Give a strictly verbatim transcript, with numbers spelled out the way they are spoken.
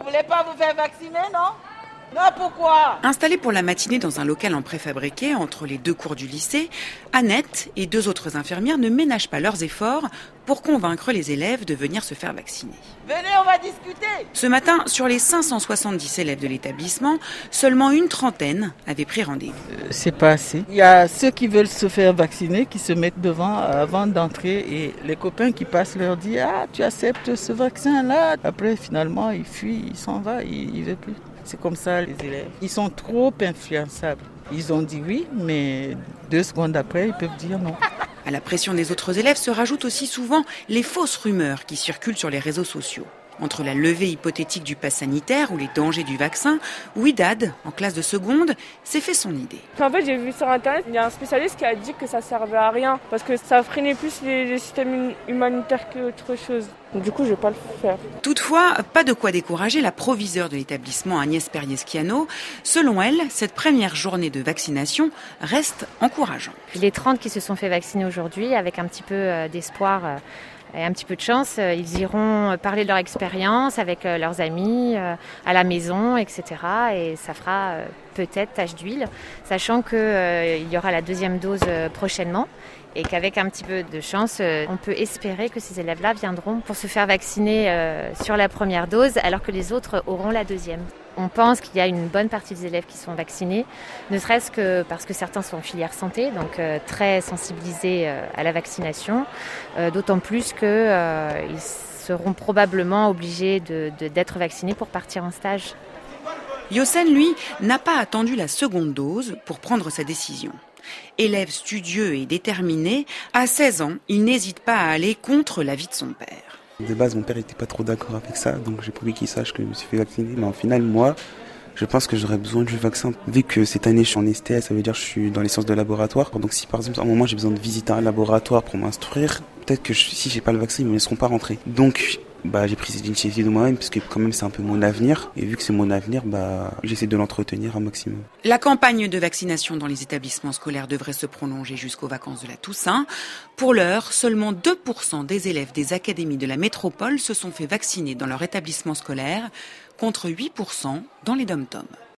Vous voulez pas vous faire vacciner, non? Non, pourquoi? Installée pour la matinée dans un local en préfabriqué entre les deux cours du lycée, Annette et deux autres infirmières ne ménagent pas leurs efforts pour convaincre les élèves de venir se faire vacciner. Venez, on va discuter. Ce matin, sur les cinq cent soixante-dix élèves de l'établissement, seulement une trentaine avaient pris rendez-vous. Euh, c'est pas assez. Il y a ceux qui veulent se faire vacciner qui se mettent devant avant d'entrer et les copains qui passent leur disent « Ah, tu acceptes ce vaccin-là ?» Après, finalement, ils fuient, ils s'en vont, ils ne veulent plus. C'est comme ça, les élèves. Ils sont trop influençables. Ils ont dit oui, mais deux secondes après, ils peuvent dire non. À la pression des autres élèves se rajoutent aussi souvent les fausses rumeurs qui circulent sur les réseaux sociaux. Entre la levée hypothétique du pass sanitaire ou les dangers du vaccin, Ouidad, en classe de seconde, s'est fait son idée. En fait, j'ai vu sur Internet, il y a un spécialiste qui a dit que ça servait à rien parce que ça freinait plus les, les systèmes humanitaires qu'autre chose. Du coup, je vais pas le faire. Toutefois, pas de quoi décourager la proviseure de l'établissement, Agnès Perrier-Schiano. Selon elle, cette première journée de vaccination reste encourageante. Les trente qui se sont fait vacciner aujourd'hui, avec un petit peu d'espoir et un petit peu de chance, ils iront parler de leur expérience avec leurs amis, à la maison, et cetera. Et ça fera peut-être tache d'huile, sachant qu'il y aura la deuxième dose prochainement. Et qu'avec un petit peu de chance, on peut espérer que ces élèves-là viendront pour se faire vacciner sur la première dose, alors que les autres auront la deuxième. On pense qu'il y a une bonne partie des élèves qui sont vaccinés, ne serait-ce que parce que certains sont en filière santé, donc euh, très sensibilisés euh, à la vaccination, euh, d'autant plus qu'ils euh, seront probablement obligés de, de, d'être vaccinés pour partir en stage. Yossen, lui, n'a pas attendu la seconde dose pour prendre sa décision. Élève studieux et déterminé, à seize ans, il n'hésite pas à aller contre l'avis de son père. De base, mon père n'était pas trop d'accord avec ça, donc j'ai pas voulu qu'il sache que je me suis fait vacciner. Mais en final, moi, je pense que j'aurais besoin du vaccin. Vu que cette année, je suis en S T S, ça veut dire que je suis dans les sciences de laboratoire. Donc si par exemple, à un moment, j'ai besoin de visiter un laboratoire pour m'instruire, peut-être que je, si j'ai pas le vaccin, ils me laisseront pas rentrer. Donc, bah, j'ai pris cette initiative de moi-même, parce que quand même, c'est un peu mon avenir. Et vu que c'est mon avenir, bah, j'essaie de l'entretenir un maximum. La campagne de vaccination dans les établissements scolaires devrait se prolonger jusqu'aux vacances de la Toussaint. Pour l'heure, seulement deux pour cent des élèves des académies de la métropole se sont fait vacciner dans leur établissement scolaire, contre huit pour cent dans les dom-toms.